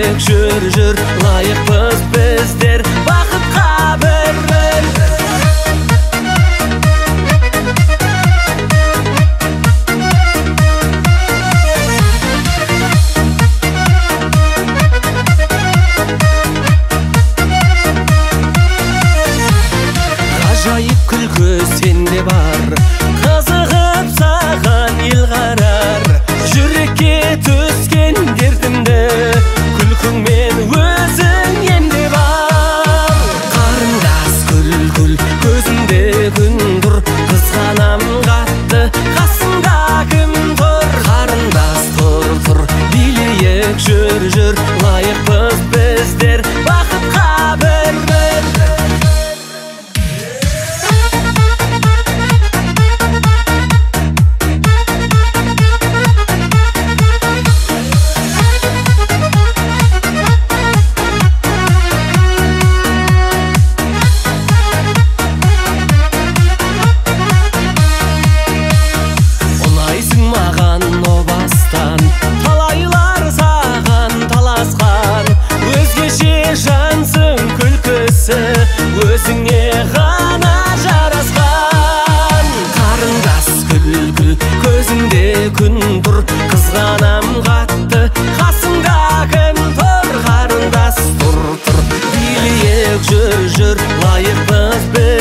билейік жүр лайықпыз біздер бақытқа бір ғажайып күлкі сенде бар қызығып саған ел қарар жүрекке түскен дертімді күлкіңмен өзің емдеп ал қарындас күл көзіңде күн тұр қызғанам қатты қасыңда кім тұр қарындас тұр билейік жүр лайықпыз біздер бақытқа бір маған о бастан талайлар саған таласқан өзгеше жансың күлкісі өзіңе ғана жарасқан қарындас күл көзіңде күн тұр қызғанам қатты қасыңда кім тұр қарындас тұр билейік жүр лайықпыз біз